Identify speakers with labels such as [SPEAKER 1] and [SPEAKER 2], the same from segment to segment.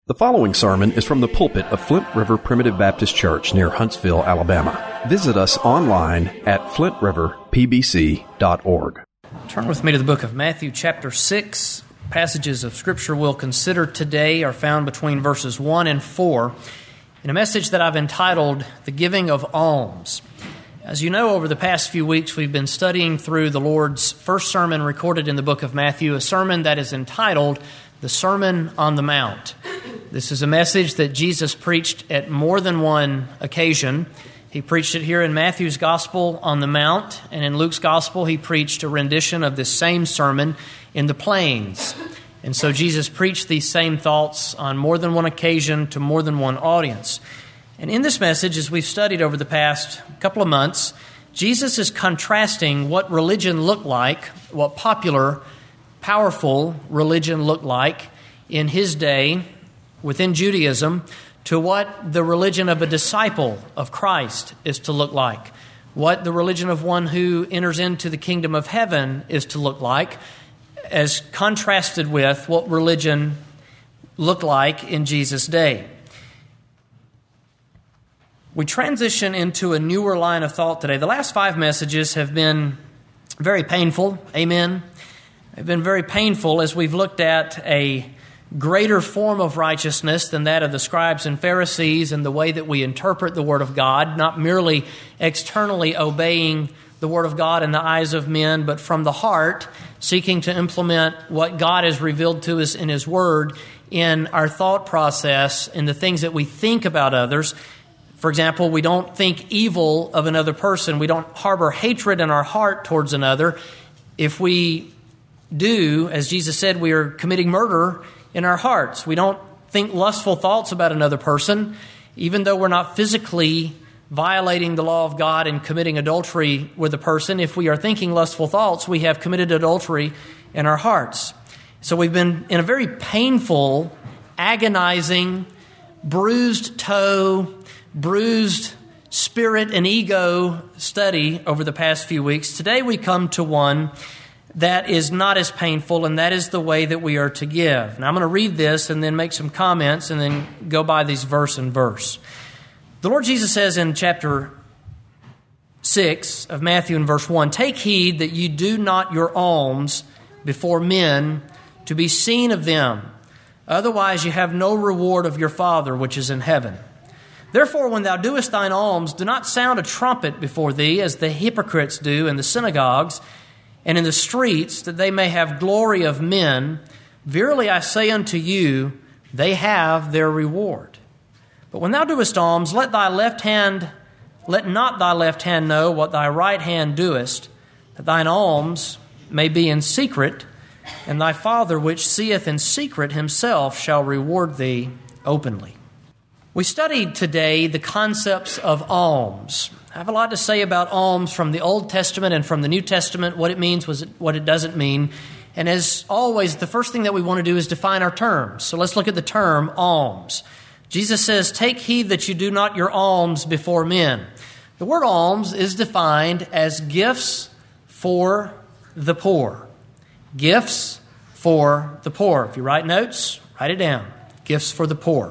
[SPEAKER 1] The following sermon is from the pulpit of Flint River Primitive Baptist Church near Huntsville, Alabama. Visit us online at flintriverpbc.org.
[SPEAKER 2] Turn with me to the book of Matthew chapter 6. Passages of Scripture we'll consider today are found between verses 1 and 4 in a message that I've entitled, The Giving of Alms. As you know, over the past few weeks, we've been studying through the Lord's first sermon recorded in the book of Matthew, a sermon that is entitled, The Sermon on the Mount. This is a message that Jesus preached at more than one occasion. He preached it here in Matthew's Gospel on the Mount, and in Luke's Gospel he preached a rendition of this same sermon in the plains. And so Jesus preached these same thoughts on more than one occasion to more than one audience. And in this message, as we've studied over the past couple of months, Jesus is contrasting what religion looked like, what popular, powerful religion looked like in his day within Judaism, to what the religion of a disciple of Christ is to look like, what the religion of one who enters into the kingdom of heaven is to look like, as contrasted with what religion looked like in Jesus' day. We transition into a newer line of thought today. The last 5 messages have been very painful. Amen. They've been very painful as we've looked at a greater form of righteousness than that of the scribes and Pharisees and the way that we interpret the Word of God, not merely externally obeying the Word of God in the eyes of men, but from the heart, seeking to implement what God has revealed to us in His Word in our thought process, in the things that we think about others. For example, we don't think evil of another person. We don't harbor hatred in our heart towards another. If we do, as Jesus said, we are committing murder in our hearts. We don't think lustful thoughts about another person, even though we're not physically violating the law of God and committing adultery with a person. If we are thinking lustful thoughts, we have committed adultery in our hearts. So we've been in a very painful, agonizing, bruised toe, bruised spirit and ego study over the past few weeks. Today we come to one that is not as painful, and that is the way that we are to give. Now I'm going to read this and then make some comments and then go by these verse and verse. The Lord Jesus says in chapter 6 of Matthew in verse 1, "Take heed that you do not your alms before men to be seen of them. Otherwise you have no reward of your Father which is in heaven. Therefore, when thou doest thine alms, do not sound a trumpet before thee, as the hypocrites do in the synagogues and in the streets, that they may have glory of men. Verily I say unto you, they have their reward. But when thou doest alms, let not thy left hand know what thy right hand doest, that thine alms may be in secret, and thy Father which seeth in secret himself shall reward thee openly." We studied today the concepts of alms. I have a lot to say about alms from the Old Testament and from the New Testament, what it means, what it doesn't mean. And as always, the first thing that we want to do is define our terms. So let's look at the term alms. Jesus says, "Take heed that you do not your alms before men." The word alms is defined as gifts for the poor. Gifts for the poor. If you write notes, write it down. Gifts for the poor.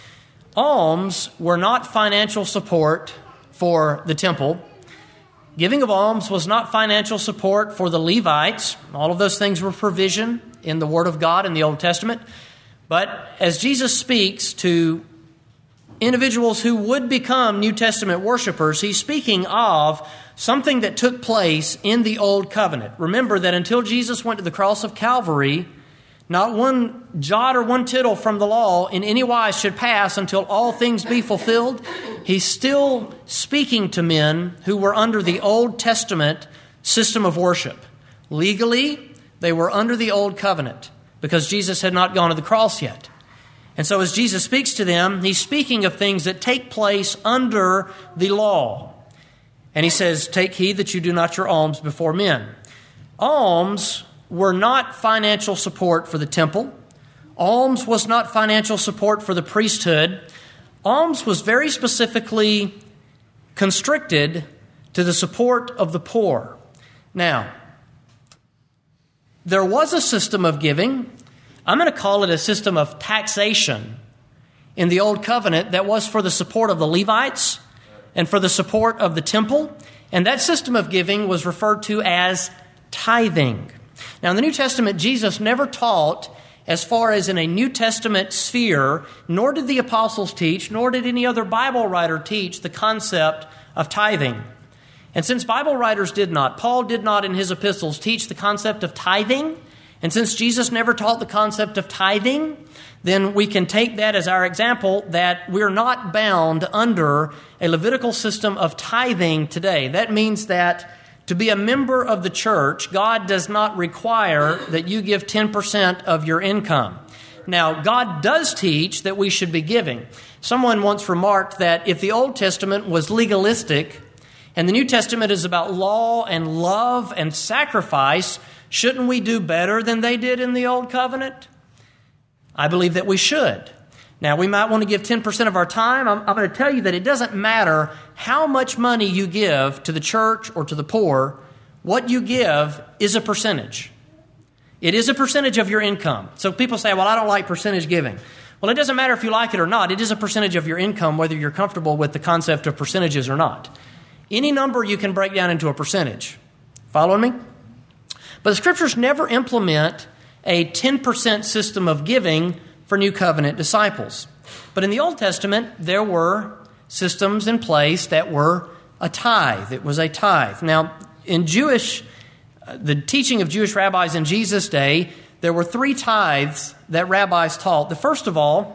[SPEAKER 2] Alms were not financial support for the temple. Giving of alms was not financial support for the Levites. All of those things were provision in the Word of God in the Old Testament. But as Jesus speaks to individuals who would become New Testament worshipers, he's speaking of something that took place in the Old Covenant. Remember that until Jesus went to the cross of Calvary, not one jot or one tittle from the law in any wise should pass until all things be fulfilled. He's still speaking to men who were under the Old Testament system of worship. Legally, they were under the Old Covenant because Jesus had not gone to the cross yet. And so as Jesus speaks to them, he's speaking of things that take place under the law. And he says, "Take heed that you do not your alms before men." Alms were not financial support for the temple. Alms was not financial support for the priesthood. Alms was very specifically constricted to the support of the poor. Now, there was a system of giving. I'm going to call it a system of taxation in the Old Covenant that was for the support of the Levites and for the support of the temple. And that system of giving was referred to as tithing. Now, in the New Testament, Jesus never taught, as far as in a New Testament sphere, nor did the apostles teach, nor did any other Bible writer teach the concept of tithing. And since Bible writers did not, Paul did not in his epistles teach the concept of tithing, and since Jesus never taught the concept of tithing, then we can take that as our example that we're not bound under a Levitical system of tithing today. That means that to be a member of the church, God does not require that you give 10% of your income. Now, God does teach that we should be giving. Someone once remarked that if the Old Testament was legalistic and the New Testament is about law and love and sacrifice, shouldn't we do better than they did in the Old Covenant? I believe that we should. Now, we might want to give 10% of our time. I'm going to tell you that it doesn't matter how much money you give to the church or to the poor. What you give is a percentage. It is a percentage of your income. So people say, well, I don't like percentage giving. Well, it doesn't matter if you like it or not. It is a percentage of your income, whether you're comfortable with the concept of percentages or not. Any number you can break down into a percentage. Following me? But the Scriptures never implement a 10% system of giving for New Covenant disciples. But in the Old Testament, there were systems in place that were a tithe. It was a tithe. Now, in the teaching of Jewish rabbis in Jesus' day, there were 3 tithes that rabbis taught. The first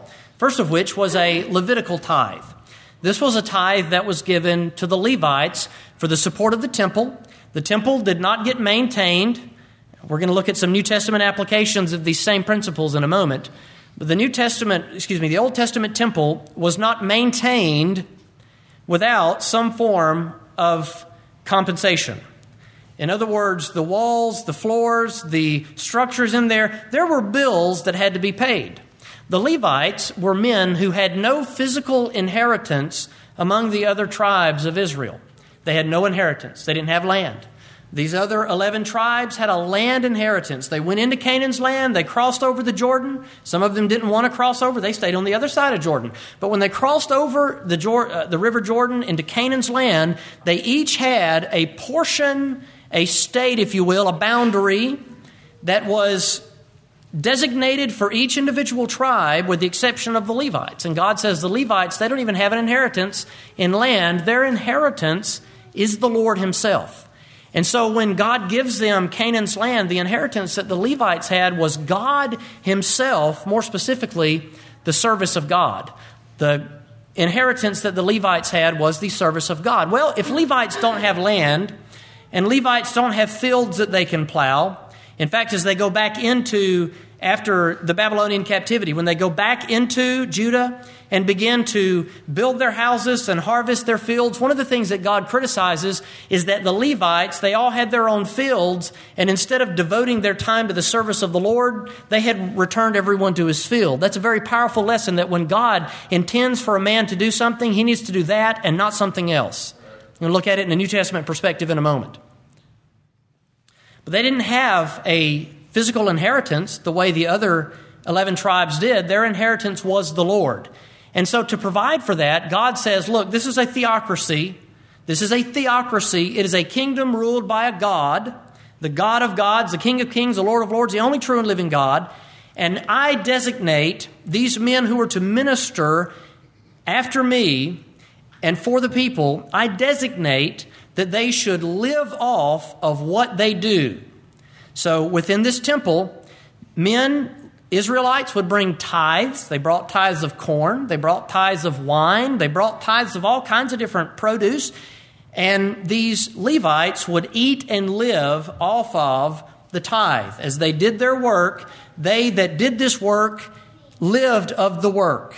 [SPEAKER 2] of which was a Levitical tithe. This was a tithe that was given to the Levites for the support of the temple. The temple did not get maintained. We're going to look at some New Testament applications of these same principles in a moment. But the Old Testament temple was not maintained without some form of compensation. In other words, the walls, the floors, the structures in there were bills that had to be paid. The Levites were men who had no physical inheritance among the other tribes of Israel. They had no inheritance. They didn't have land. These other 11 tribes had a land inheritance. They went into Canaan's land. They crossed over the Jordan. Some of them didn't want to cross over. They stayed on the other side of Jordan. But when they crossed over the River Jordan into Canaan's land, they each had a portion, a state, if you will, a boundary that was designated for each individual tribe with the exception of the Levites. And God says the Levites, they don't even have an inheritance in land. Their inheritance is the Lord Himself. And so when God gives them Canaan's land, the inheritance that the Levites had was God Himself, more specifically, the service of God. The inheritance that the Levites had was the service of God. Well, if Levites don't have land, and Levites don't have fields that they can plow, in fact, as they go back after the Babylonian captivity, when they go back into Judah and begin to build their houses and harvest their fields, one of the things that God criticizes is that the Levites, they all had their own fields, and instead of devoting their time to the service of the Lord, they had returned everyone to his field. That's a very powerful lesson that when God intends for a man to do something, he needs to do that and not something else. We'll look at it in a New Testament perspective in a moment. But they didn't have a physical inheritance the way the other 11 tribes did. Their inheritance was the Lord. And so to provide for that, God says, look, this is a theocracy. This is a theocracy. It is a kingdom ruled by a God, the God of gods, the King of kings, the Lord of lords, the only true and living God. And I designate these men who are to minister after me and for the people, I designate that they should live off of what they do. So within this temple, Israelites would bring tithes. They brought tithes of corn. They brought tithes of wine. They brought tithes of all kinds of different produce. And these Levites would eat and live off of the tithe. As they did their work, they that did this work lived of the work.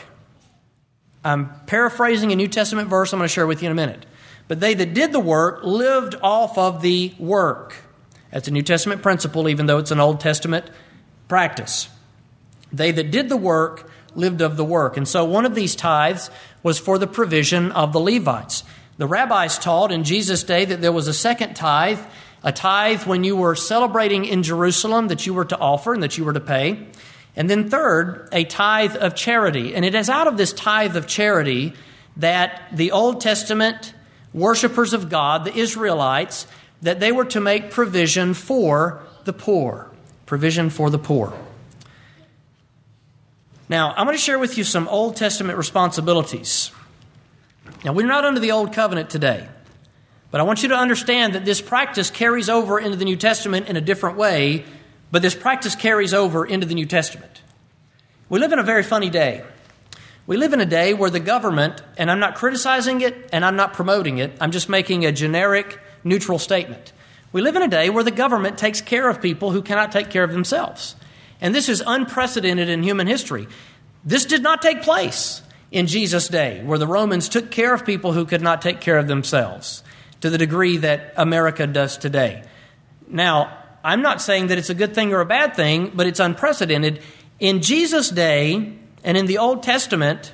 [SPEAKER 2] I'm paraphrasing a New Testament verse I'm going to share with you in a minute. But they that did the work lived off of the work. That's a New Testament principle, even though it's an Old Testament practice. They that did the work lived of the work. And so one of these tithes was for the provision of the Levites. The rabbis taught in Jesus' day that there was a second tithe, a tithe when you were celebrating in Jerusalem that you were to offer and that you were to pay. And then third, a tithe of charity. And it is out of this tithe of charity that the Old Testament worshipers of God, the Israelites, that they were to make provision for the poor. Provision for the poor. Now, I'm going to share with you some Old Testament responsibilities. Now, we're not under the Old Covenant today, but I want you to understand that this practice carries over into the New Testament in a different way, but this practice carries over into the New Testament. We live in a very funny day. We live in a day where the government, and I'm not criticizing it and I'm not promoting it, I'm just making a generic, neutral statement. We live in a day where the government takes care of people who cannot take care of themselves. And this is unprecedented in human history. This did not take place in Jesus' day, where the Romans took care of people who could not take care of themselves to the degree that America does today. Now, I'm not saying that it's a good thing or a bad thing, but it's unprecedented. In Jesus' day and in the Old Testament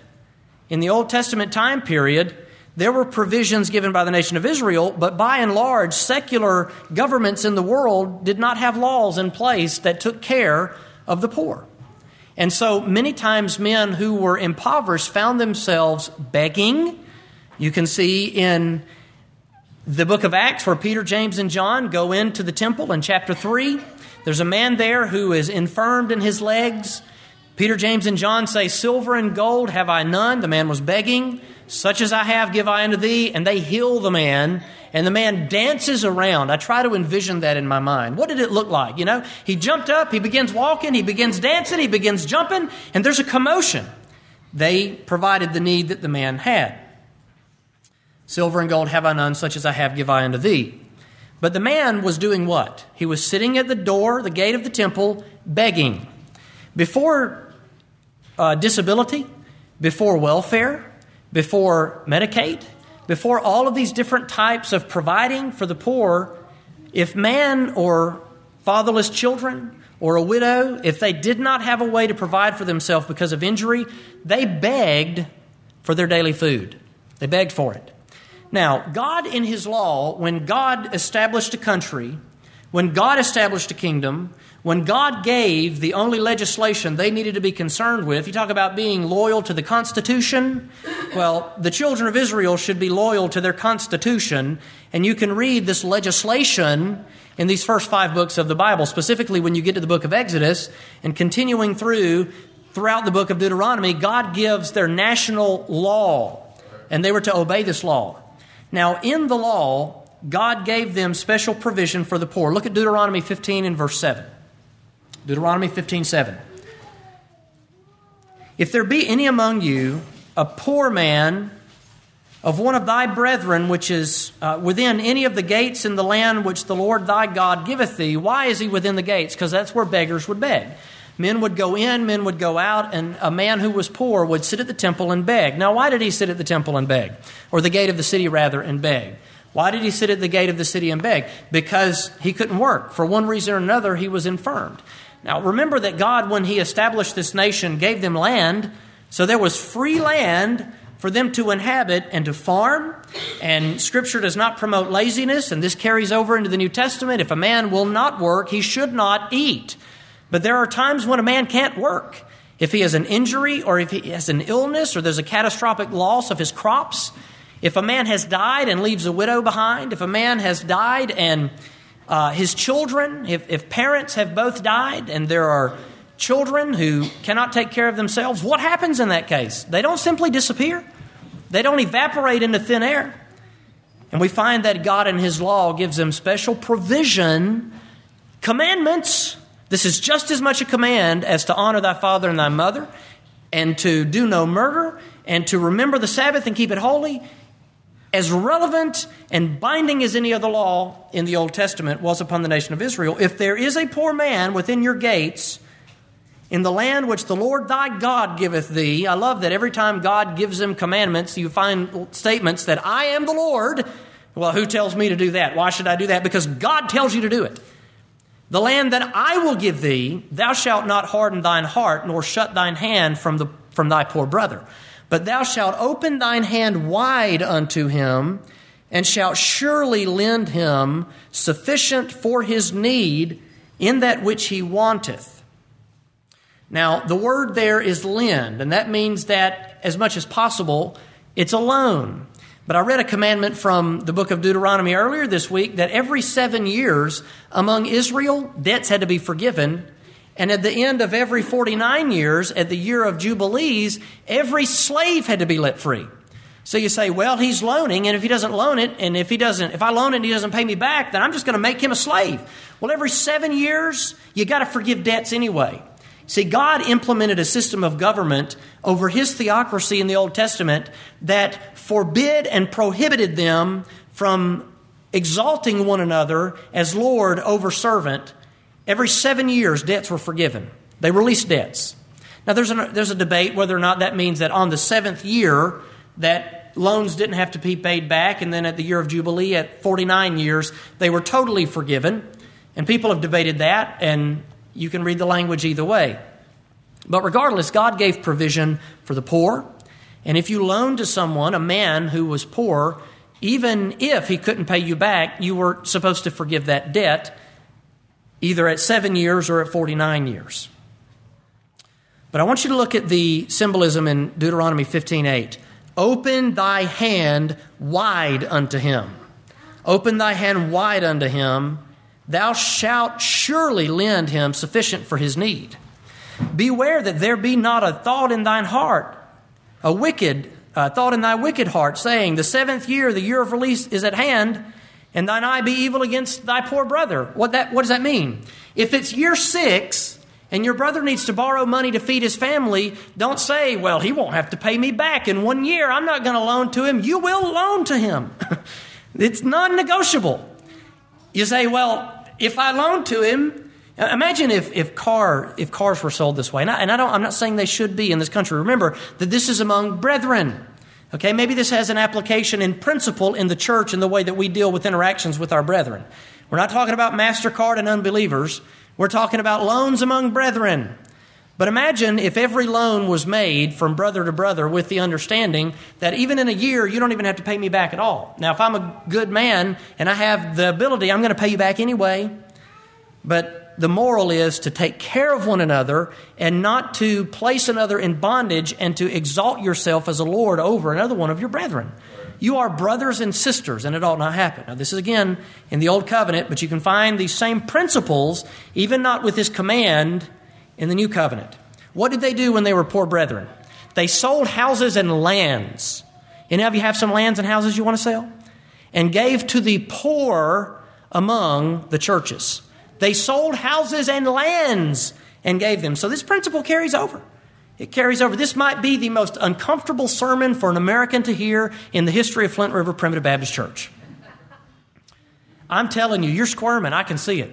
[SPEAKER 2] time period, there were provisions given by the nation of Israel, but by and large, secular governments in the world did not have laws in place that took care of the poor. And so many times men who were impoverished found themselves begging. You can see in the book of Acts where Peter, James, and John go into the temple in chapter 3. There's a man there who is infirmed in his legs. Peter, James, and John say, "Silver and gold have I none." The man was begging. "Such as I have give I unto thee." And they heal the man. And the man dances around. I try to envision that in my mind. What did it look like? He jumped up, he begins walking, he begins dancing, he begins jumping, and there's a commotion. They provided the need that the man had. "Silver and gold have I none, such as I have give I unto thee." But the man was doing what? He was sitting at the door, the gate of the temple, begging. Before disability, before welfare, before Medicaid, before all of these different types of providing for the poor, if man or fatherless children or a widow, if they did not have a way to provide for themselves because of injury, they begged for their daily food. They begged for it. Now, God in His law, when God established a country, when God established a kingdom, when God gave the only legislation they needed to be concerned with, you talk about being loyal to the Constitution. Well, the children of Israel should be loyal to their Constitution, and you can read this legislation in these first 5 books of the Bible, specifically when you get to the book of Exodus, and continuing throughout the book of Deuteronomy, God gives their national law, and they were to obey this law. Now, in the law, God gave them special provision for the poor. Look at Deuteronomy 15 and verse 7. Deuteronomy 15:7. "If there be any among you a poor man of one of thy brethren, which is within any of the gates in the land which the Lord thy God giveth thee." Why is he within the gates? Because that's where beggars would beg. Men would go in, men would go out, and a man who was poor would sit at the temple and beg. Now, why did he sit at the temple and beg? Or the gate of the city, rather, and beg? Why did he sit at the gate of the city and beg? Because he couldn't work. For one reason or another, he was infirmed. Now, remember that God, when He established this nation, gave them land. So there was free land for them to inhabit and to farm. And Scripture does not promote laziness, and this carries over into the New Testament. If a man will not work, he should not eat. But there are times when a man can't work. If he has an injury, or if he has an illness, or there's a catastrophic loss of his crops. If a man has died and leaves a widow behind. If a man has died and his children, if parents have both died and there are children who cannot take care of themselves, what happens in that case? They don't simply disappear. They don't evaporate into thin air. And we find that God in His law gives them special provision, commandments. This is just as much a command as to honor thy father and thy mother, and to do no murder, and to remember the Sabbath and keep it holy. As relevant and binding as any other law in the Old Testament was upon the nation of Israel. If there is a poor man within your gates, in the land which the Lord thy God giveth thee. I love that every time God gives them commandments, you find statements that I am the Lord. Well, who tells me to do that? Why should I do that? Because God tells you to do it. "The land that I will give thee, thou shalt not harden thine heart, nor shut thine hand from thy poor brother. But thou shalt open thine hand wide unto him, and shalt surely lend him sufficient for his need in that which he wanteth." Now, the word there is lend, and that means that as much as possible, it's a loan. But I read a commandment from the book of Deuteronomy earlier this week that every 7 years among Israel, debts had to be forgiven. And at the end of every 49 years, at the year of Jubilees, every slave had to be let free. So you say, well, he's loaning, and if he doesn't loan it, and if I loan it and he doesn't pay me back, then I'm just going to make him a slave. Well, every 7 years, you got to forgive debts anyway. See, God implemented a system of government over his theocracy in the Old Testament that forbid and prohibited them from exalting one another as Lord over servant. Every 7 years, debts were forgiven. They released debts. Now, there's a debate whether or not that means that on the 7th year that loans didn't have to be paid back, and then at the year of Jubilee, at 49 years, they were totally forgiven. And people have debated that, and you can read the language either way. But regardless, God gave provision for the poor. And if you loaned to someone, a man who was poor, even if he couldn't pay you back, you were supposed to forgive that debt, either at 7 years or at 49 years. But I want you to look at the symbolism in Deuteronomy 15:8. Open thy hand wide unto him. Open thy hand wide unto him. Thou shalt surely lend him sufficient for his need. Beware that there be not a thought in thine heart, a wicked thought in thy wicked heart, saying, the 7th year, the year of release is at hand, and thine eye be evil against thy poor brother. What does that mean? If it's year 6 and your brother needs to borrow money to feed his family, don't say, well, he won't have to pay me back in 1 year. I'm not going to loan to him. You will loan to him. It's non-negotiable. You say, well, if I loan to him, imagine if cars were sold this way. I'm not saying they should be in this country. Remember that this is among brethren. Okay, maybe this has an application in principle in the church in the way that we deal with interactions with our brethren. We're not talking about MasterCard and unbelievers. We're talking about loans among brethren. But imagine if every loan was made from brother to brother with the understanding that even in a year, you don't even have to pay me back at all. Now, if I'm a good man and I have the ability, I'm going to pay you back anyway. But the moral is to take care of one another and not to place another in bondage and to exalt yourself as a lord over another one of your brethren. You are brothers and sisters, and it ought not happen. Now, this is again in the Old Covenant, but you can find these same principles, even not with this command, in the New Covenant. What did they do when they were poor brethren? They sold houses and lands. Any of you have some lands and houses you want to sell? And gave to the poor among the churches. They sold houses and lands and gave them. So this principle carries over. It carries over. This might be the most uncomfortable sermon for an American to hear in the history of Flint River Primitive Baptist Church. I'm telling you, you're squirming. I can see it.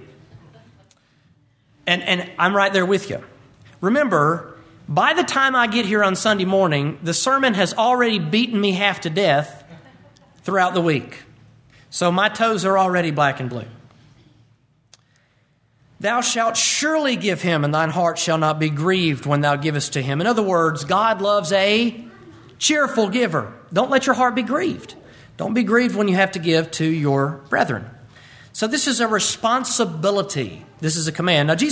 [SPEAKER 2] And I'm right there with you. Remember, by the time I get here on Sunday morning, the sermon has already beaten me half to death throughout the week. So my toes are already black and blue. Thou shalt surely give him, and thine heart shall not be grieved when thou givest to him. In other words, God loves a cheerful giver. Don't let your heart be grieved. Don't be grieved when you have to give to your brethren. So this is a responsibility. This is a command. Now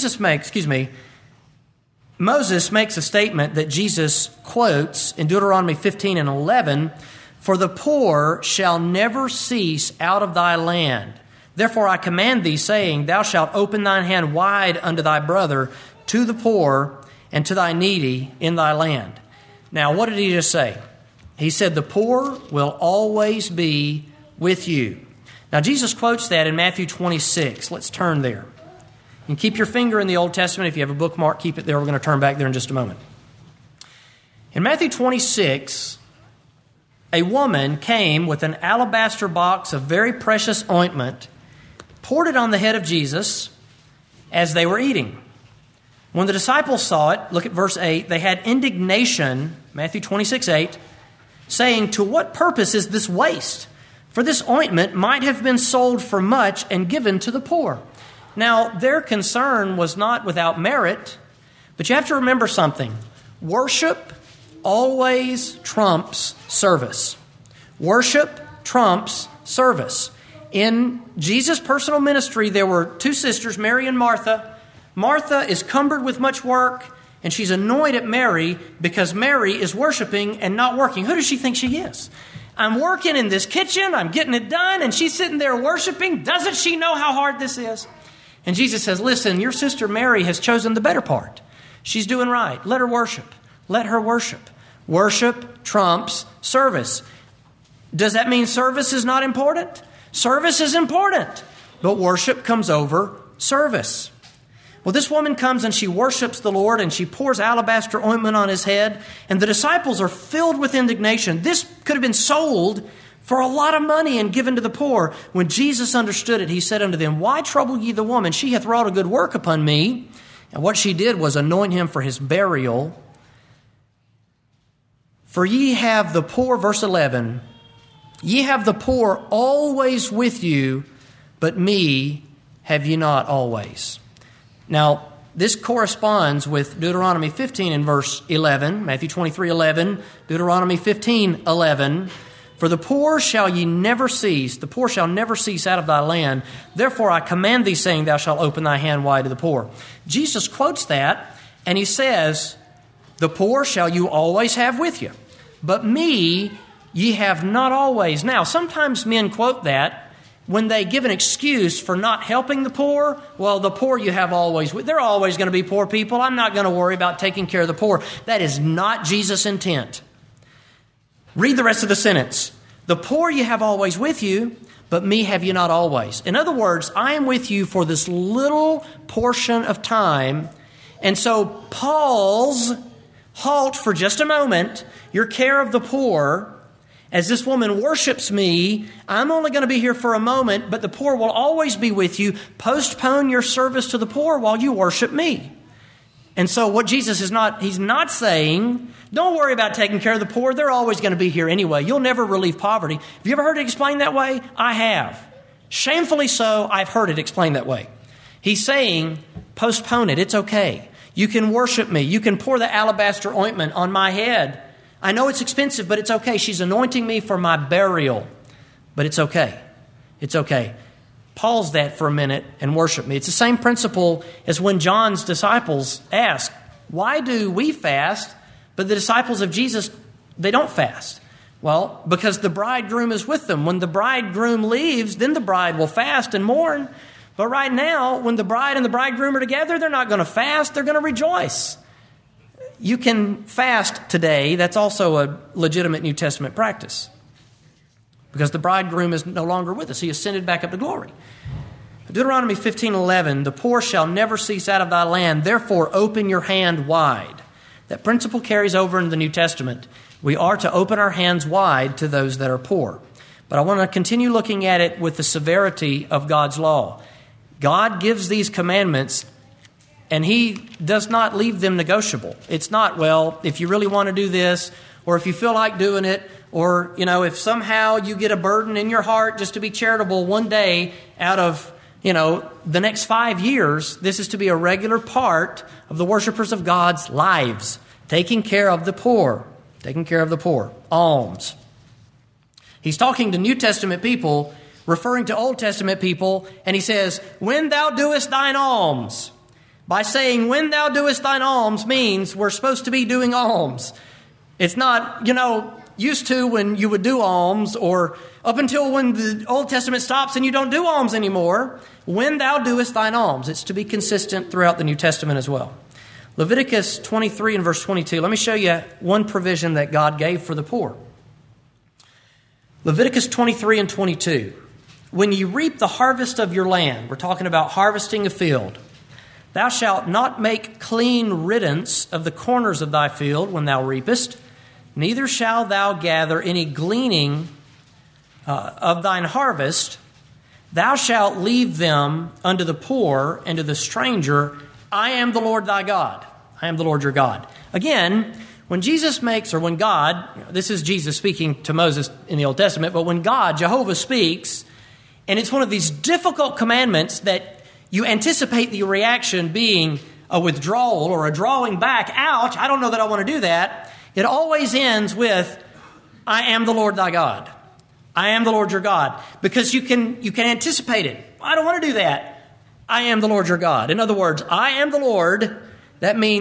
[SPEAKER 2] Moses makes a statement that Jesus quotes in Deuteronomy 15 and 11, for the poor shall never cease out of thy land. Therefore I command thee, saying, thou shalt open thine hand wide unto thy brother, to the poor, and to thy needy in thy land. Now, what did he just say? He said, the poor will always be with you. Now, Jesus quotes that in Matthew 26. Let's turn there. And keep your finger in the Old Testament. If you have a bookmark, keep it there. We're going to turn back there in just a moment. In Matthew 26, a woman came with an alabaster box of very precious ointment, poured it on the head of Jesus as they were eating. When the disciples saw it, look at verse 8, they had indignation, Matthew 26:8, saying, to what purpose is this waste? For this ointment might have been sold for much and given to the poor. Now, their concern was not without merit, but you have to remember something. Worship always trumps service. Worship trumps service. In Jesus' personal ministry, there were two sisters, Mary and Martha. Martha is cumbered with much work, And she's annoyed at Mary because Mary is worshiping and not working. Who does she think she is? I'm working in this kitchen. I'm getting it done. And she's sitting there worshiping. Doesn't she know how hard this is? And Jesus says, listen, your sister Mary has chosen the better part. She's doing right. Let her worship. Let her worship. Worship trumps service. Does that mean service is not important? Service is important. But worship comes over service. Well, this woman comes and she worships the Lord and she pours alabaster ointment on his head. And the disciples are filled with indignation. This could have been sold for a lot of money and given to the poor. When Jesus understood it, he said unto them, why trouble ye the woman? She hath wrought a good work upon me. And what she did was anoint him for his burial. For ye have the poor, verse 11, ye have the poor always with you, but me have ye not always. Now, this corresponds with Deuteronomy 15 in verse 11, Matthew 23:11, Deuteronomy 15:11. For the poor shall ye never cease, the poor shall never cease out of thy land. Therefore I command thee, saying, thou shalt open thy hand wide to the poor. Jesus quotes that, and he says, the poor shall you always have with you, but me ye have not always. Now, sometimes men quote that when they give an excuse for not helping the poor. Well, the poor you have always with. They're always going to be poor people. I'm not going to worry about taking care of the poor. That is not Jesus' intent. Read the rest of the sentence. The poor you have always with you, but me have you not always. In other words, I am with you for this little portion of time. And so Paul's halt for just a moment, your care of the poor. As this woman worships me, I'm only going to be here for a moment, but the poor will always be with you. Postpone your service to the poor while you worship me. And so what Jesus is not, he's not saying, don't worry about taking care of the poor. They're always going to be here anyway. You'll never relieve poverty. Have you ever heard it explained that way? I have. Shamefully so, I've heard it explained that way. He's saying, postpone it. It's okay. You can worship me. You can pour the alabaster ointment on my head. I know it's expensive, but it's okay. She's anointing me for my burial. But it's okay. It's okay. Pause that for a minute and worship me. It's the same principle as when John's disciples asked, why do we fast, but the disciples of Jesus, they don't fast? Well, because the bridegroom is with them. When the bridegroom leaves, then the bride will fast and mourn. But right now, when the bride and the bridegroom are together, they're not going to fast. They're going to rejoice. You can fast today. That's also a legitimate New Testament practice. Because the bridegroom is no longer with us. He ascended back up to glory. Deuteronomy 15:11, the poor shall never cease out of thy land. Therefore, open your hand wide. That principle carries over into the New Testament. We are to open our hands wide to those that are poor. But I want to continue looking at it with the severity of God's law. God gives these commandments, and he does not leave them negotiable. It's not, well, if you really want to do this, or if you feel like doing it, or, if somehow you get a burden in your heart just to be charitable one day out of, the next 5 years, this is to be a regular part of the worshipers of God's lives. Taking care of the poor. Taking care of the poor. Alms. He's talking to New Testament people, referring to Old Testament people, and he says, when thou doest thine alms. By saying, when thou doest thine alms means we're supposed to be doing alms. It's not, used to when you would do alms, or up until when the Old Testament stops and you don't do alms anymore. When thou doest thine alms. It's to be consistent throughout the New Testament as well. Leviticus 23 and verse 22. Let me show you one provision that God gave for the poor. Leviticus 23 and 22. When you reap the harvest of your land, we're talking about harvesting a field, thou shalt not make clean riddance of the corners of thy field when thou reapest, neither shalt thou gather any gleaning of thine harvest. Thou shalt leave them unto the poor and to the stranger. I am the Lord thy God. I am the Lord your God. Again, when Jesus makes, or when God, this is Jesus speaking to Moses in the Old Testament, but when God, Jehovah, speaks, and it's one of these difficult commandments that you anticipate the reaction being a withdrawal or a drawing back. Ouch, I don't know that I want to do that. It always ends with, I am the Lord thy God. I am the Lord your God. Because you can anticipate it. I don't want to do that. I am the Lord your God. In other words, I am the Lord. That means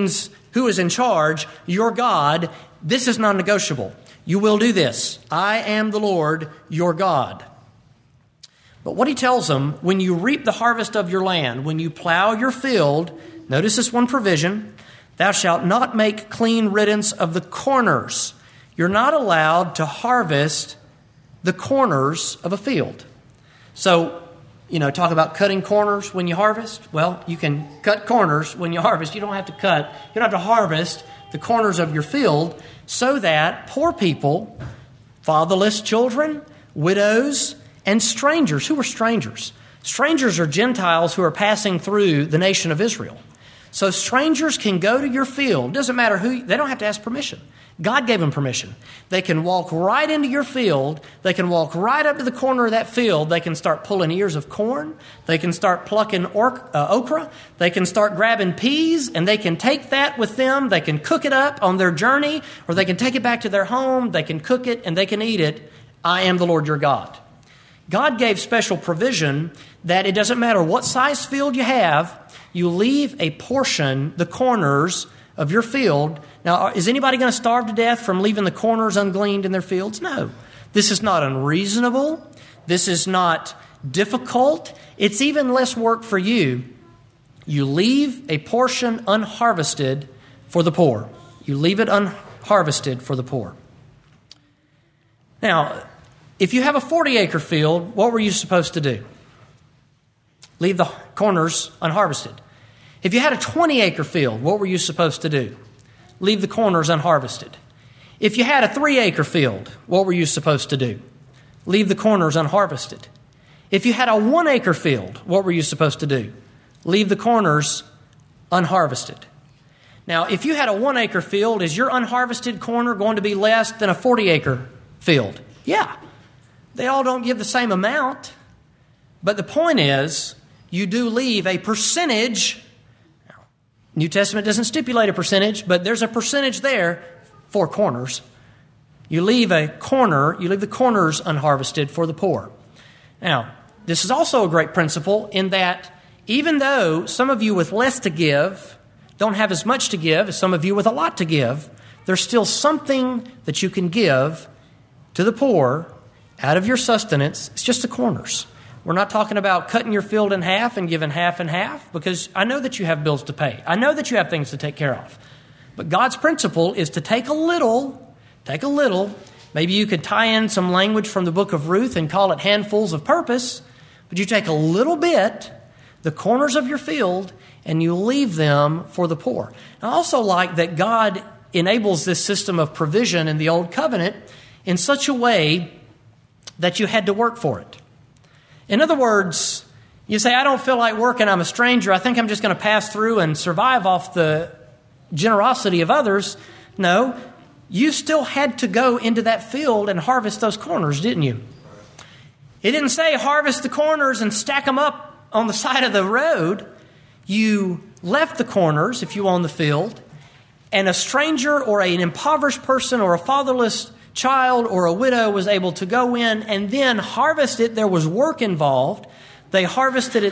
[SPEAKER 2] who is in charge, your God, this is non-negotiable. You will do this. I am the Lord, your God. But what he tells them, when you reap the harvest of your land, when you plow your field, notice this one provision, thou shalt not make clean riddance of the corners. You're not allowed to harvest the corners of a field. So, talk about cutting corners when you harvest. Well, you can cut corners when you harvest. You don't have to harvest the corners of your field so that poor people, fatherless children, widows, and strangers. Who are strangers? Strangers are Gentiles who are passing through the nation of Israel. So strangers can go to your field. Doesn't matter who, they don't have to ask permission. God gave them permission. They can walk right into your field. They can walk right up to the corner of that field. They can start pulling ears of corn. They can start plucking okra. They can start grabbing peas, and they can take that with them. They can cook it up on their journey, or they can take it back to their home. They can cook it, and they can eat it. I am the Lord your God. God gave special provision that it doesn't matter what size field you have, you leave a portion, the corners of your field. Now, is anybody going to starve to death from leaving the corners ungleaned in their fields? No. This is not unreasonable. This is not difficult. It's even less work for you. You leave a portion unharvested for the poor. You leave it unharvested for the poor. Now, if you have a 40-acre field, what were you supposed to do? Leave the corners unharvested. If you had a 20-acre field, what were you supposed to do? Leave the corners unharvested. If you had a 3-acre field, what were you supposed to do? Leave the corners unharvested. If you had a 1-acre field, what were you supposed to do? Leave the corners unharvested. Now, if you had a 1-acre field, is your unharvested corner going to be less than a 40-acre field? Yeah. They all don't give the same amount. But the point is, you do leave a percentage. New Testament doesn't stipulate a percentage, but there's a percentage there for corners. You leave a corner, you leave the corners unharvested for the poor. Now, this is also a great principle in that even though some of you with less to give don't have as much to give as some of you with a lot to give, there's still something that you can give to the poor out of your sustenance. It's just the corners. We're not talking about cutting your field in half and giving half and half, because I know that you have bills to pay. I know that you have things to take care of. But God's principle is to take a little. Maybe you could tie in some language from the book of Ruth and call it handfuls of purpose. But you take a little bit, the corners of your field, and you leave them for the poor. I also like that God enables this system of provision in the Old Covenant in such a way that you had to work for it. In other words, you say, I don't feel like working, I'm a stranger, I think I'm just going to pass through and survive off the generosity of others. No, you still had to go into that field and harvest those corners, didn't you? It didn't say harvest the corners and stack them up on the side of the road. You left the corners, if you own the field, and a stranger or an impoverished person or a fatherless child or a widow was able to go in and then harvest it. There was work involved. They harvested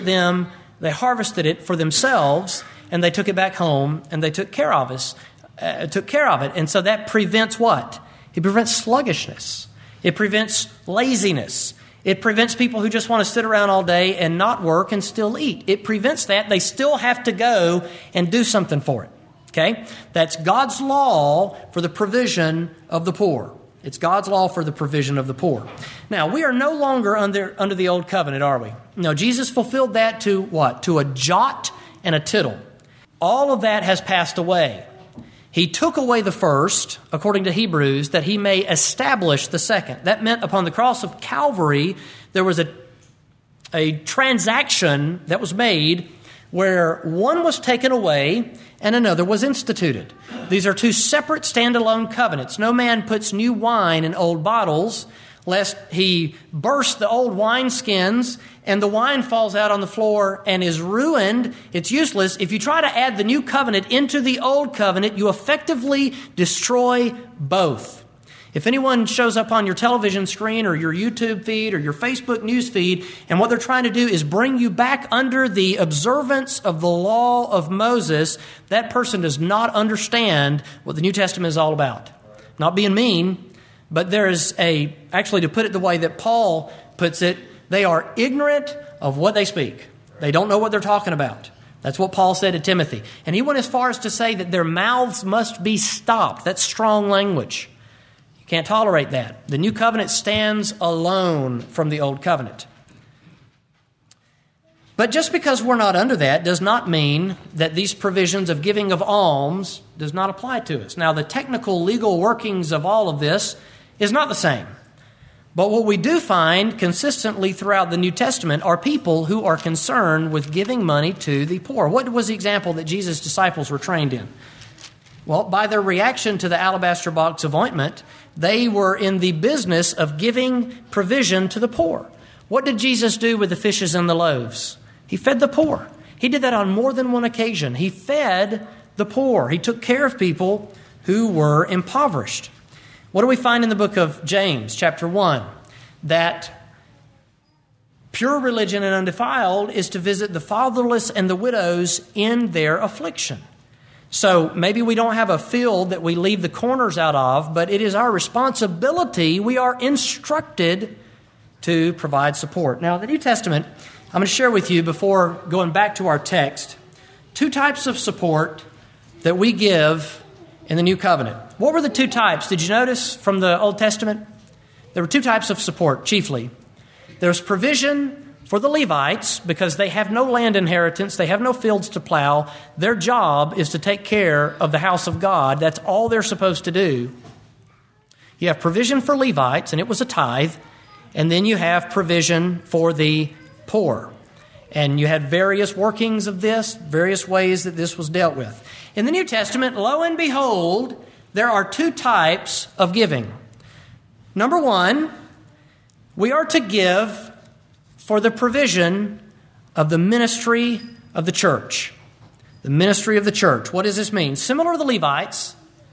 [SPEAKER 2] it for themselves, and they took it back home and they took care of it. And so that prevents what? It prevents sluggishness. It prevents laziness. It prevents people who just want to sit around all day and not work and still eat. It prevents that. They still have to go and do something for it. Okay? That's God's law for the provision of the poor. It's God's law for the provision of the poor. Now, we are no longer under the old covenant, are we? No, Jesus fulfilled that to what? To a jot and a tittle. All of that has passed away. He took away the first, according to Hebrews, that he may establish the second. That meant upon the cross of Calvary, there was a transaction that was made where one was taken away and another was instituted. These are two separate standalone covenants. No man puts new wine in old bottles, lest he burst the old wineskins and the wine falls out on the floor and is ruined. It's useless. If you try to add the new covenant into the old covenant, you effectively destroy both. If anyone shows up on your television screen or your YouTube feed or your Facebook news feed, and what they're trying to do is bring you back under the observance of the law of Moses, that person does not understand what the New Testament is all about. Not being mean, but there is actually to put it the way that Paul puts it, they are ignorant of what they speak. They don't know what they're talking about. That's what Paul said to Timothy. And he went as far as to say that their mouths must be stopped. That's strong language. You can't tolerate that. The new covenant stands alone from the old covenant. But just because we're not under that does not mean that these provisions of giving of alms does not apply to us. Now, the technical legal workings of all of this is not the same. But what we do find consistently throughout the New Testament are people who are concerned with giving money to the poor. What was the example that Jesus' disciples were trained in? Well, by their reaction to the alabaster box of ointment, they were in the business of giving provision to the poor. What did Jesus do with the fishes and the loaves? He fed the poor. He did that on more than one occasion. He fed the poor. He took care of people who were impoverished. What do we find in the book of James, chapter 1? That pure religion and undefiled is to visit the fatherless and the widows in their affliction. So maybe we don't have a field that we leave the corners out of, but it is our responsibility. We are instructed to provide support. Now, the New Testament, I'm going to share with you before going back to our text, two types of support that we give in the New Covenant. What were the two types? Did you notice from the Old Testament? There were two types of support, chiefly. There's provision for the Levites because they have no land inheritance. They have no fields to plow. Their job is to take care of the house of God. That's all they're supposed to do. You have provision for Levites, and it was a tithe. And then you have provision for the poor. And you had various workings of this, various ways that this was dealt with. In the New Testament, lo and behold, there are two types of giving. Number one, we are to give for the provision of the ministry of the church. The ministry of the church. What does this mean? Similar to the Levites,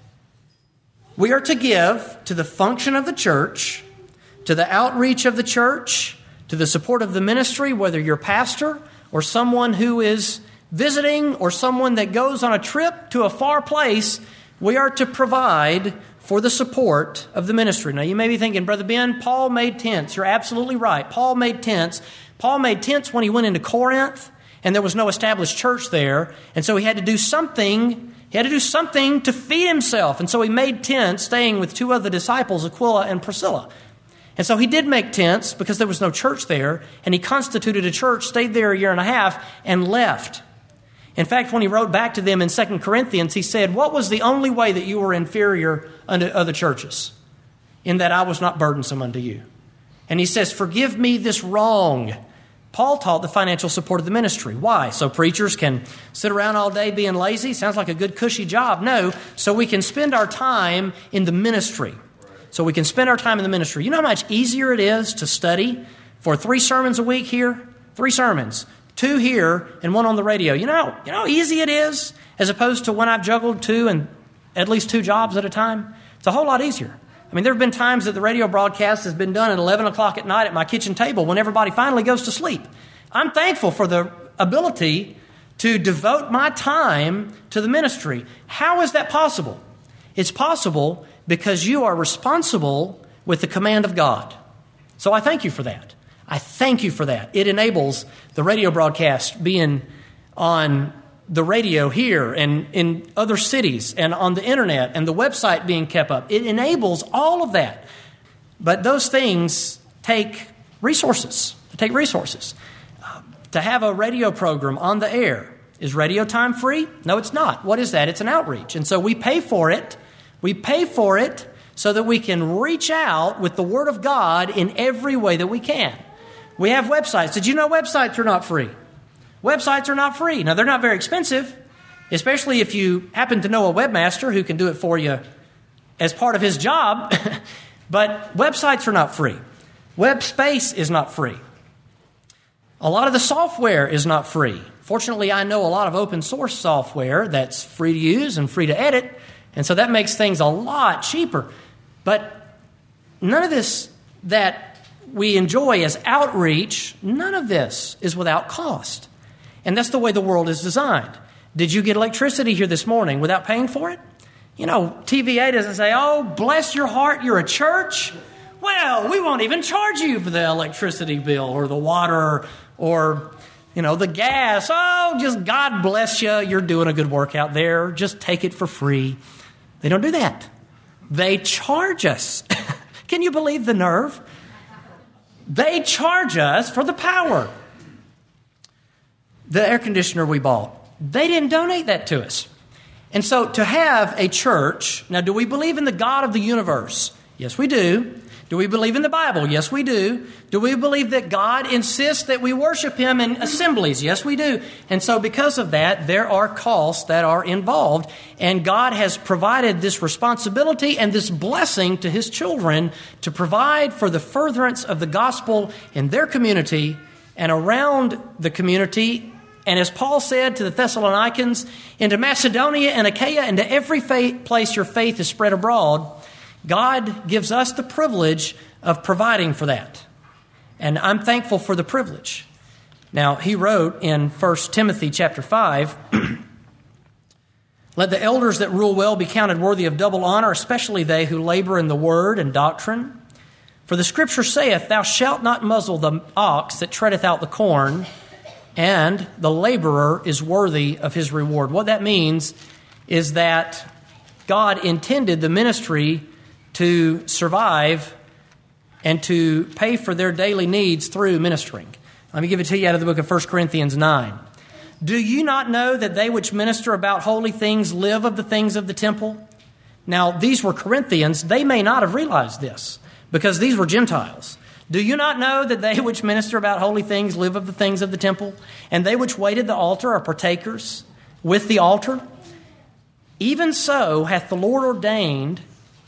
[SPEAKER 2] we are to give to the function of the church, to the outreach of the church, to the support of the ministry, whether you're pastor or someone who is visiting or someone that goes on a trip to a far place. We are to provide for the support of the ministry. Now, you may be thinking, Brother Ben, Paul made tents. You're absolutely right. Paul made tents. Paul made tents when he went into Corinth, and there was no established church there. And so he had to do something. He had to do something to feed himself. And so he made tents, staying with two other disciples, Aquila and Priscilla. And so he did make tents because there was no church there. And he constituted a church, stayed there a year and a half, and left. In fact, when he wrote back to them in 2 Corinthians, he said, what was the only way that you were inferior unto other churches? In that I was not burdensome unto you. And he says, forgive me this wrong. Paul taught the financial support of the ministry. Why? So preachers can sit around all day being lazy? Sounds like a good cushy job. No, so we can spend our time in the ministry. So we can spend our time in the ministry. You know how much easier it is to study for 3 sermons a week here? 3 sermons. 2 here and 1 on the radio. You know how easy it is as opposed to when I've juggled 2 and at least 2 jobs at a time? It's a whole lot easier. I mean, there have been times that the radio broadcast has been done at 11 o'clock at night at my kitchen table when everybody finally goes to sleep. I'm thankful for the ability to devote my time to the ministry. How is that possible? It's possible because you are responsible with the command of God. So I thank you for that. I thank you for that. It enables the radio broadcast being on the radio here and in other cities and on the internet and the website being kept up. It enables all of that. But those things take resources. To have a radio program on the air, is radio time free? No, it's not. What is that? It's an outreach. And so we pay for it. We pay for it so that we can reach out with the Word of God in every way that we can. We have websites. Did you know websites are not free? Websites are not free. Now, they're not very expensive, especially if you happen to know a webmaster who can do it for you as part of his job. But websites are not free. Web space is not free. A lot of the software is not free. Fortunately, I know a lot of open source software that's free to use and free to edit, and so that makes things a lot cheaper. But none of this that we enjoy as outreach, none of this is without cost. And that's the way the world is designed. Did you get electricity here this morning without paying for it? You know, TVA doesn't say, oh, bless your heart, you're a church. Well, we won't even charge you for the electricity bill or the water or, the gas. Oh, just God bless you. You're doing a good work out there. Just take it for free. They don't do that. They charge us. Can you believe the nerve? They charge us for the power. The air conditioner we bought, they didn't donate that to us. And so to have a church, now do we believe in the God of the universe? Yes, we do. Do we believe in the Bible? Yes, we do. Do we believe that God insists that we worship Him in assemblies? Yes, we do. And so because of that, there are costs that are involved. And God has provided this responsibility and this blessing to His children to provide for the furtherance of the gospel in their community and around the community. And as Paul said to the Thessalonians, into Macedonia and Achaia and to every place your faith is spread abroad, God gives us the privilege of providing for that. And I'm thankful for the privilege. Now, he wrote in 1 Timothy chapter 5, let the elders that rule well be counted worthy of double honor, especially they who labor in the word and doctrine. For the Scripture saith, thou shalt not muzzle the ox that treadeth out the corn, and the laborer is worthy of his reward. What that means is that God intended the ministry to survive and to pay for their daily needs through ministering. Let me give it to you out of the book of 1 Corinthians 9. Do you not know that they which minister about holy things live of the things of the temple? Now, these were Corinthians. They may not have realized this because these were Gentiles. Do you not know that they which minister about holy things live of the things of the temple? And they which wait at the altar are partakers with the altar? Even so hath the Lord ordained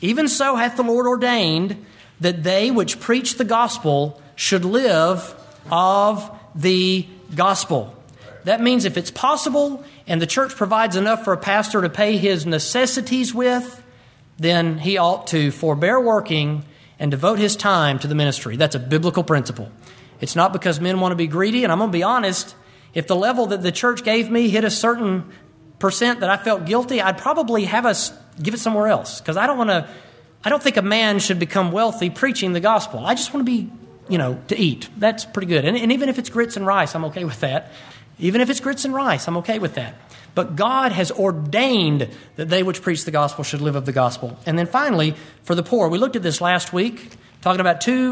[SPEAKER 2] that they which preach the gospel should live of the gospel. That means if it's possible and the church provides enough for a pastor to pay his necessities with, then he ought to forbear working and devote his time to the ministry. That's a biblical principle. It's not because men want to be greedy, and I'm going to be honest, if the level that the church gave me hit a certain percent that I felt guilty, I'd probably have us give it somewhere else, because I don't think a man should become wealthy preaching the gospel. I just want to be, to eat. That's pretty good. And even if it's grits and rice, I'm okay with that. Even if it's grits and rice, I'm okay with that. But God has ordained that they which preach the gospel should live of the gospel. And then finally, for the poor, we looked at this last week, talking about two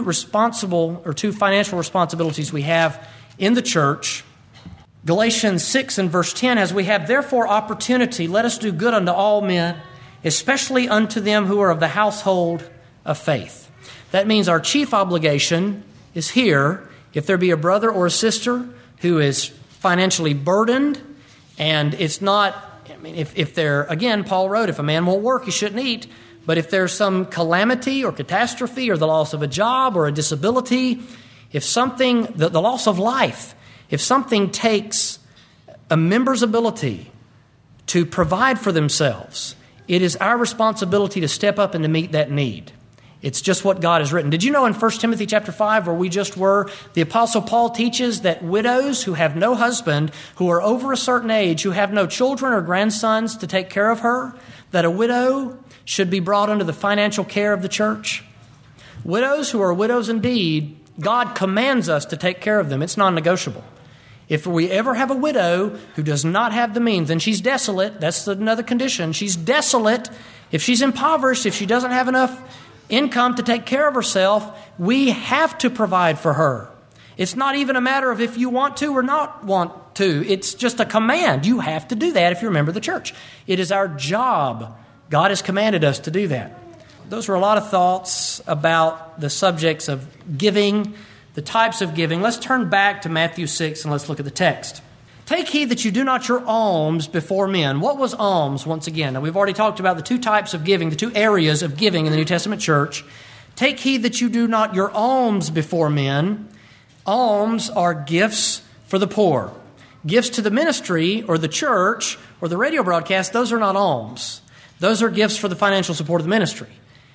[SPEAKER 2] financial responsibilities we have in the church. Galatians 6 and verse 10, as we have therefore opportunity, let us do good unto all men, especially unto them who are of the household of faith. That means our chief obligation is here, if there be a brother or a sister who is financially burdened, and it's not, if they're, again, Paul wrote, if a man won't work, he shouldn't eat. But if there's some calamity or catastrophe or the loss of a job or a disability, if something, the loss of life, if something takes a member's ability to provide for themselves, it is our responsibility to step up and to meet that need. It's just what God has written. Did you know in 1 Timothy chapter 5, where we just were, the Apostle Paul teaches that widows who have no husband, who are over a certain age, who have no children or grandsons to take care of her, that a widow should be brought under the financial care of the church? Widows who are widows indeed, God commands us to take care of them. It's non-negotiable. If we ever have a widow who does not have the means, and she's desolate, that's another condition. She's desolate. If she's impoverished, if she doesn't have enough income to take care of herself, we have to provide for her. It's not even a matter of if you want to or not want to. It's just a command. You have to do that if you're a member of the church. It is our job. God has commanded us to do that. Those were a lot of thoughts about the subjects of giving, the types of giving. Let's turn back to Matthew 6 and let's look at the text. Take heed that you do not your alms before men. What was alms, once again? Now, we've already talked about the two types of giving, the two areas of giving in the New Testament church. Take heed that you do not your alms before men. Alms are gifts for the poor. Gifts to the ministry or the church or the radio broadcast, those are not alms. Those are gifts for the financial support of the ministry.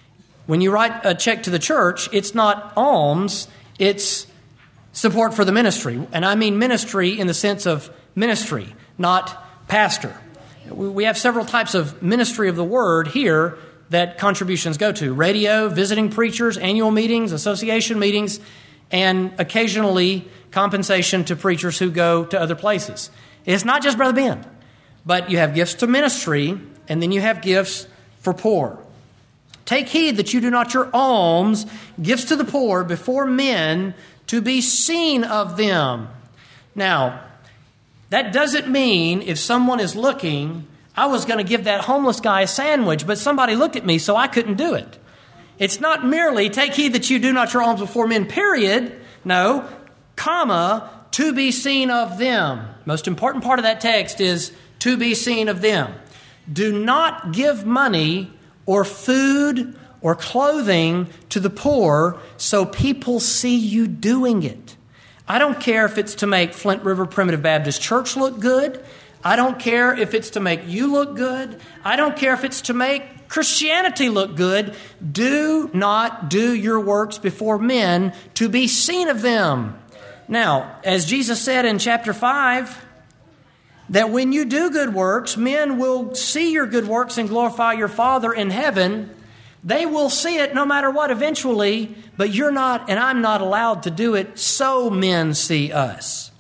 [SPEAKER 2] When you write a check to the church, it's not alms, it's support for the ministry. And I mean ministry in the sense of ministry, not pastor. We have several types of ministry of the word here that contributions go to. Radio, visiting preachers, annual meetings, association meetings, and occasionally compensation to preachers who go to other places. It's not just Brother Ben, but you have gifts to ministry, and then you have gifts for poor. Take heed that you do not your alms, gifts to the poor, before men to be seen of them. Now, that doesn't mean if someone is looking, I was going to give that homeless guy a sandwich, but somebody looked at me, so I couldn't do it. It's not merely take heed that you do not your alms before men, period. No, comma, to be seen of them. Most important part of that text is to be seen of them. Do not give money or food or clothing to the poor so people see you doing it. I don't care if it's to make Flint River Primitive Baptist Church look good. I don't care if it's to make you look good. I don't care if it's to make Christianity look good. Do not do your works before men to be seen of them. Now, as Jesus said in chapter 5, that when you do good works, men will see your good works and glorify your Father in heaven. They will see it no matter what eventually, but you're not, and I'm not allowed to do it so men see us.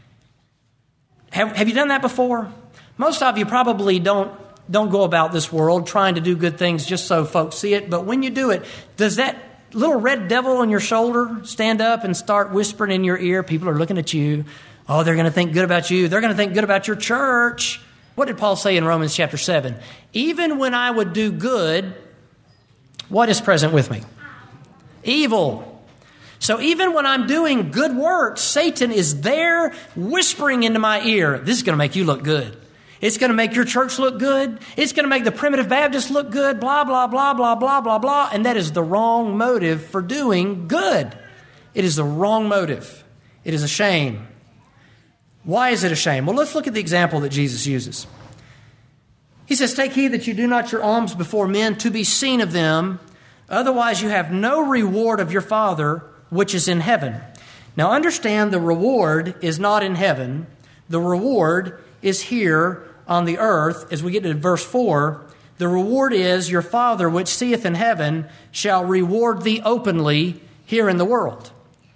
[SPEAKER 2] Have you done that before? Most of you probably don't go about this world trying to do good things just so folks see it, but when you do it, does that little red devil on your shoulder stand up and start whispering in your ear? People are looking at you. Oh, they're going to think good about you. They're going to think good about your church. What did Paul say in Romans chapter 7? Even when I would do good, what is present with me? Evil. So even when I'm doing good works, Satan is there whispering into my ear, this is going to make you look good. It's going to make your church look good. It's going to make the Primitive Baptist look good, blah, blah, blah, blah, blah, blah, blah. And that is the wrong motive for doing good. It is the wrong motive. It is a shame. Why is it a shame? Well, let's look at the example that Jesus uses. He says, take heed that you do not your alms before men to be seen of them. Otherwise you have no reward of your Father which is in heaven. Now understand, the reward is not in heaven. The reward is here on the earth. As we get to verse 4, the reward is your Father which seeth in heaven shall reward thee openly here in the world.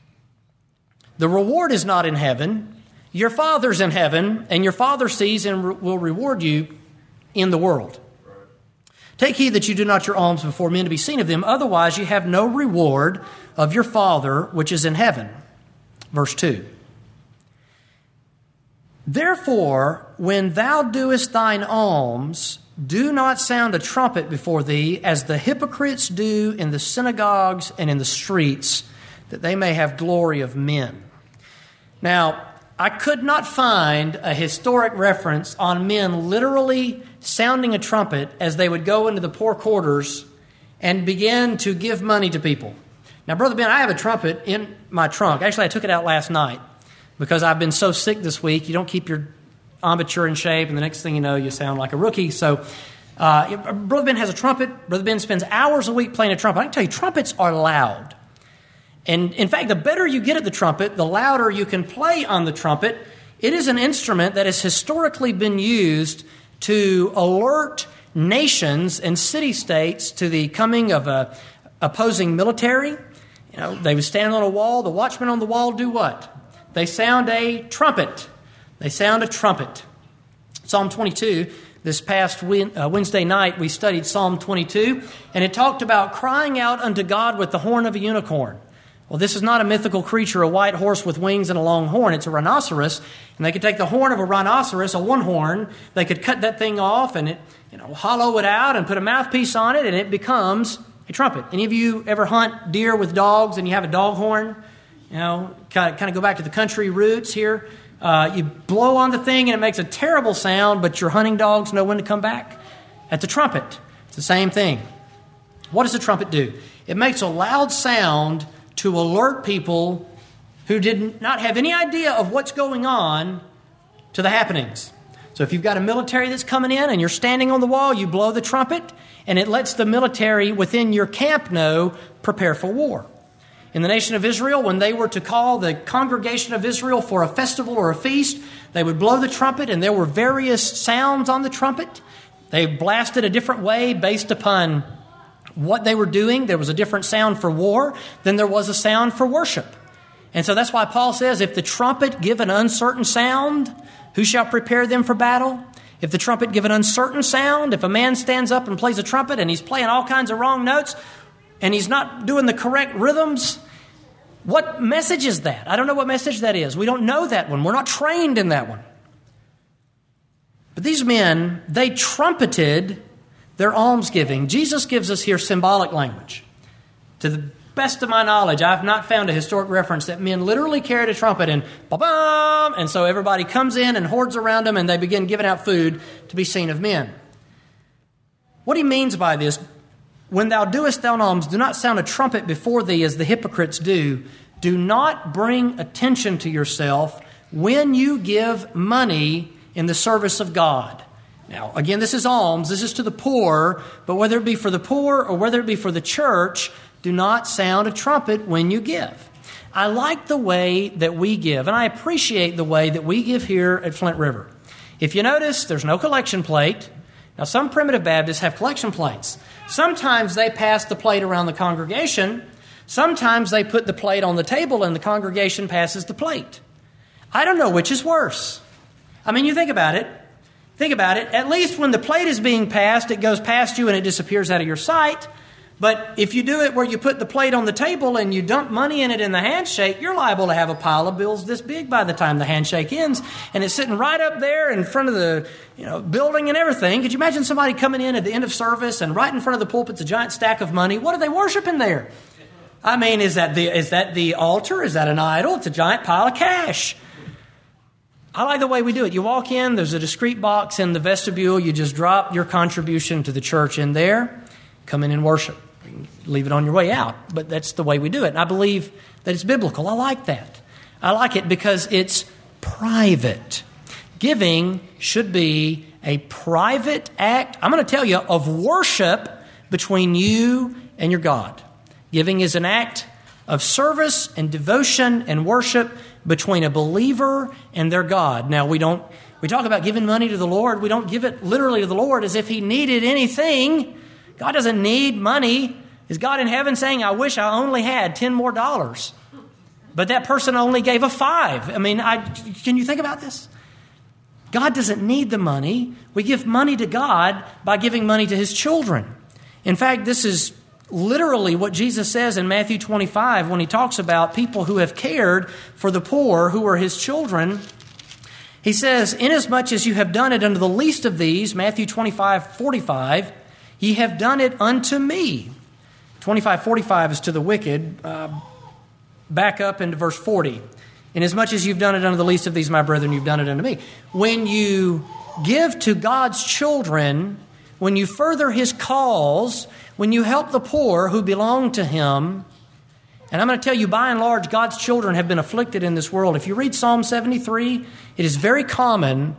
[SPEAKER 2] The reward is not in heaven. Your Father's in heaven, and your Father sees and will reward you in the world. Take heed that you do not your alms before men to be seen of them, otherwise you have no reward of your Father which is in heaven. Verse 2. Therefore, when thou doest thine alms, do not sound a trumpet before thee, as the hypocrites do in the synagogues and in the streets, that they may have glory of men. Now, I could not find a historic reference on men literally sounding a trumpet as they would go into the poor quarters and begin to give money to people. Now, Brother Ben, I have a trumpet in my trunk. Actually, I took it out last night because I've been so sick this week. You don't keep your embouchure in shape, and the next thing you know, you sound like a rookie. So, Brother Ben has a trumpet. Brother Ben spends hours a week playing a trumpet. I can tell you, trumpets are loud. And in fact, the better you get at the trumpet, the louder you can play on the trumpet. It is an instrument that has historically been used to alert nations and city-states to the coming of a opposing military. You know, they would stand on a wall. The watchmen on the wall do what? They sound a trumpet. They sound a trumpet. Psalm 22, this past Wednesday night, we studied Psalm 22, and it talked about crying out unto God with the horn of a unicorn. Well, this is not a mythical creature, a white horse with wings and a long horn. It's a rhinoceros, and they could take the horn of a rhinoceros, a one horn. They could cut that thing off and hollow it out and put a mouthpiece on it, and it becomes a trumpet. Any of you ever hunt deer with dogs and you have a dog horn? Kind of go back to the country roots here. You blow on the thing and it makes a terrible sound, but your hunting dogs know when to come back. At the trumpet, it's the same thing. What does the trumpet do? It makes a loud sound to alert people who did not have any idea of what's going on to the happenings. So if you've got a military that's coming in and you're standing on the wall, you blow the trumpet, and it lets the military within your camp know, prepare for war. In the nation of Israel, when they were to call the congregation of Israel for a festival or a feast, they would blow the trumpet, and there were various sounds on the trumpet. They blasted a different way based upon what they were doing. There was a different sound for war than there was a sound for worship. And so that's why Paul says, if the trumpet give an uncertain sound, who shall prepare them for battle? If the trumpet give an uncertain sound, if a man stands up and plays a trumpet and he's playing all kinds of wrong notes and he's not doing the correct rhythms, what message is that? I don't know what message that is. We don't know that one. We're not trained in that one. But these men, they trumpeted their almsgiving. Jesus gives us here symbolic language. To the best of my knowledge, I've not found a historic reference that men literally carried a trumpet and ba-bam, and so everybody comes in and hordes around them and they begin giving out food to be seen of men. What he means by this, when thou doest thine alms, do not sound a trumpet before thee as the hypocrites do. Do not bring attention to yourself when you give money in the service of God. Now, again, this is alms. This is to the poor. But whether it be for the poor or whether it be for the church, do not sound a trumpet when you give. I like the way that we give, and I appreciate the way that we give here at Flint River. If you notice, there's no collection plate. Now, some primitive Baptists have collection plates. Sometimes they pass the plate around the congregation. Sometimes they put the plate on the table and the congregation passes the plate. I don't know which is worse. I mean, you think about it. Think about it. At least when the plate is being passed, it goes past you and it disappears out of your sight. But if you do it where you put the plate on the table and you dump money in it in the handshake, you're liable to have a pile of bills this big by the time the handshake ends. And it's sitting right up there in front of the building and everything. Could you imagine somebody coming in at the end of service and right in front of the pulpit's a giant stack of money? What are they worshiping there? I mean, is that the altar? Is that an idol? It's a giant pile of cash. I like the way we do it. You walk in, there's a discreet box in the vestibule. You just drop your contribution to the church in there. Come in and worship. Leave it on your way out. But that's the way we do it. And I believe that it's biblical. I like that. I like it because it's private. Giving should be a private act, I'm going to tell you, of worship between you and your God. Giving is an act of service and devotion and worship between a believer and their God. Now, we talk about giving money to the Lord. We don't give it literally to the Lord as if He needed anything. God doesn't need money. Is God in heaven saying, I wish I only had $10 more? But that person only gave a $5. I mean, can you think about this? God doesn't need the money. We give money to God by giving money to His children. In fact, this is literally what Jesus says in Matthew 25 when He talks about people who have cared for the poor who are His children. He says, inasmuch as you have done it unto the least of these, Matthew 25:45, ye have done it unto me. 25:45 is to the wicked. Back up into verse 40. Inasmuch as you've done it unto the least of these, my brethren, you've done it unto me. When you give to God's children, when you further His cause, when you help the poor who belong to Him, and I'm going to tell you, by and large, God's children have been afflicted in this world. If you read Psalm 73, it is very common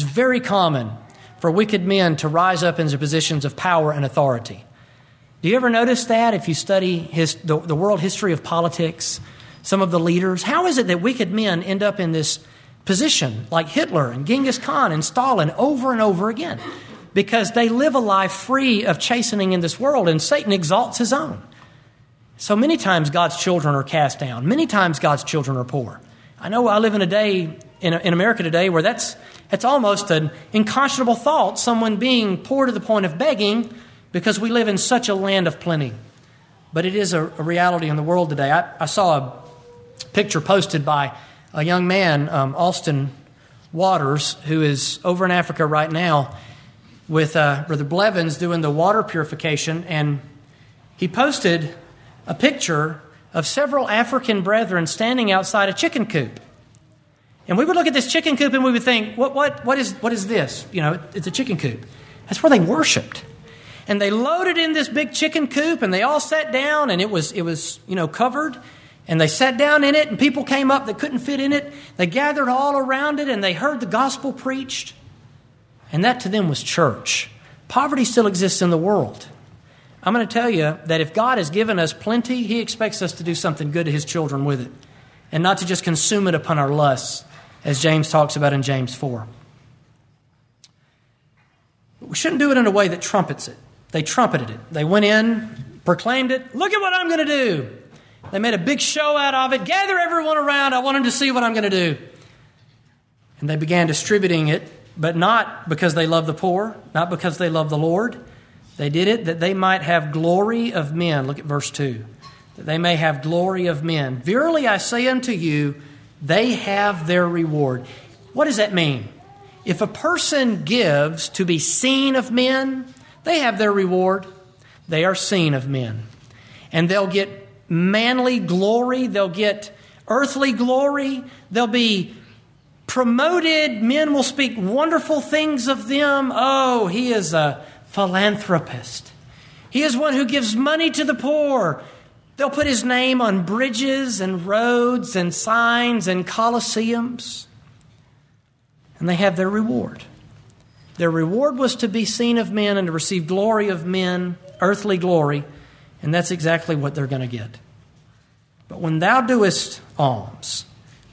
[SPEAKER 2] for wicked men to rise up into positions of power and authority. Do you ever notice that if you study the world history of politics, some of the leaders? How is it that wicked men end up in this position, like Hitler and Genghis Khan and Stalin, over and over again? Because they live a life free of chastening in this world, and Satan exalts his own. So many times God's children are cast down. Many times God's children are poor. I know I live in a day, in America today, where that's almost an unconscionable thought, someone being poor to the point of begging, because we live in such a land of plenty. But it is a reality in the world today. I saw a picture posted by a young man, Austin Waters, who is over in Africa right now with Brother Blevins doing the water purification, and he posted a picture of several African brethren standing outside a chicken coop. And we would look at this chicken coop and we would think, what is this? It's a chicken coop. That's where they worshiped. And they loaded in this big chicken coop and they all sat down, and it was covered. And they sat down in it, and people came up that couldn't fit in it. They gathered all around it and they heard the gospel preached. And that to them was church. Poverty still exists in the world. I'm going to tell you that if God has given us plenty, He expects us to do something good to His children with it, and not to just consume it upon our lusts, as James talks about in James 4. We shouldn't do it in a way that trumpets it. They trumpeted it. They went in, proclaimed it. Look at what I'm going to do. They made a big show out of it. Gather everyone around. I want them to see what I'm going to do. And they began distributing it, but not because they love the poor, not because they love the Lord. They did it that they might have glory of men. Look at verse 2. That they may have glory of men. Verily I say unto you, they have their reward. What does that mean? If a person gives to be seen of men, they have their reward. They are seen of men. And they'll get manly glory. They'll get earthly glory. They'll be promoted. Men will speak wonderful things of them. Oh, he is a philanthropist. He is one who gives money to the poor. They'll put his name on bridges and roads and signs and coliseums. And they have their reward. Their reward was to be seen of men and to receive glory of men, earthly glory. And that's exactly what they're going to get. But when thou doest alms,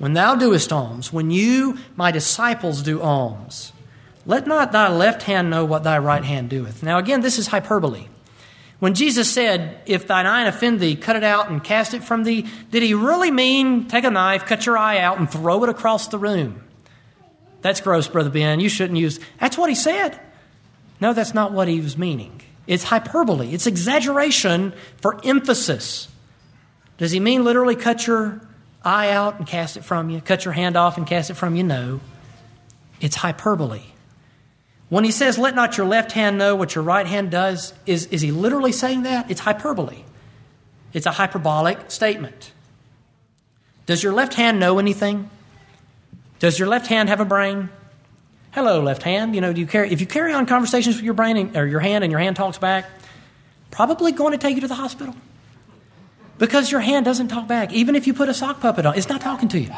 [SPEAKER 2] when you, my disciples, do alms, let not thy left hand know what thy right hand doeth. Now again, this is hyperbole. When Jesus said, if thine eye offend thee, cut it out and cast it from thee, did he really mean take a knife, cut your eye out, and throw it across the room? That's gross, Brother Ben. You shouldn't use... That's what he said. No, that's not what he was meaning. It's hyperbole. It's exaggeration for emphasis. Does he mean literally cut your eye out and cast it from you? Cut your hand off and cast it from you? No. It's hyperbole. When he says, let not your left hand know what your right hand does, is he literally saying that? It's hyperbole. It's a hyperbolic statement. Does your left hand know anything? Does your left hand have a brain? Hello, left hand. If you carry on conversations with your brain or your hand and your hand talks back, probably going to take you to the hospital. Because your hand doesn't talk back. Even if you put a sock puppet on, it's not talking to you.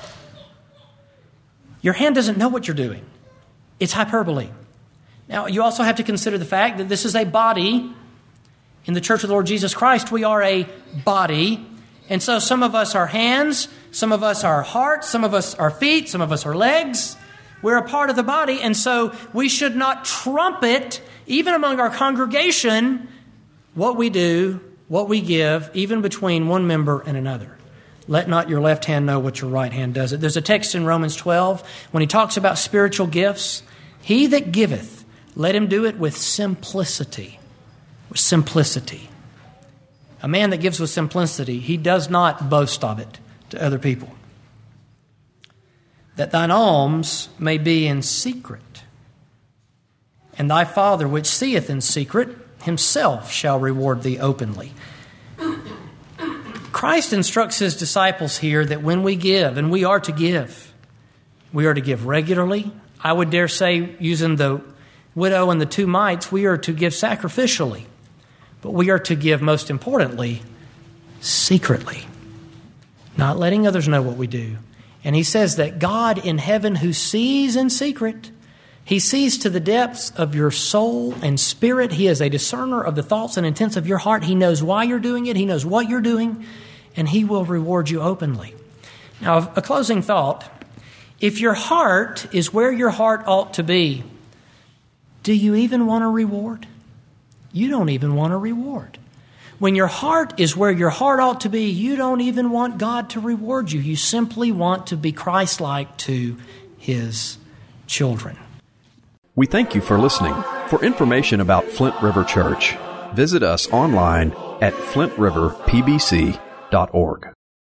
[SPEAKER 2] Your hand doesn't know what you're doing. It's hyperbole. Now, you also have to consider the fact that this is a body. In the Church of the Lord Jesus Christ, we are a body. And so some of us are hands, some of us are hearts, some of us are feet, some of us are legs. We're a part of the body, and so we should not trumpet, even among our congregation, what we do, what we give, even between one member and another. Let not your left hand know what your right hand does. There's a text in Romans 12 when he talks about spiritual gifts. He that giveth, let him do it with simplicity. With simplicity. A man that gives with simplicity, he does not boast of it to other people. That thine alms may be in secret, and thy Father which seeth in secret himself shall reward thee openly. Christ instructs his disciples here that when we give, and we are to give regularly. I would dare say, using the widow and the two mites, we are to give sacrificially. But we are to give, most importantly, secretly. Not letting others know what we do. And he says that God in heaven who sees in secret, he sees to the depths of your soul and spirit. He is a discerner of the thoughts and intents of your heart. He knows why you're doing it. He knows what you're doing. And he will reward you openly. Now, a closing thought. If your heart is where your heart ought to be, do you even want a reward? You don't even want a reward. When your heart is where your heart ought to be, you don't even want God to reward you. You simply want to be Christ-like to his children.
[SPEAKER 1] We thank you for listening. For information about Flint River Church, visit us online at flintriverpbc.org.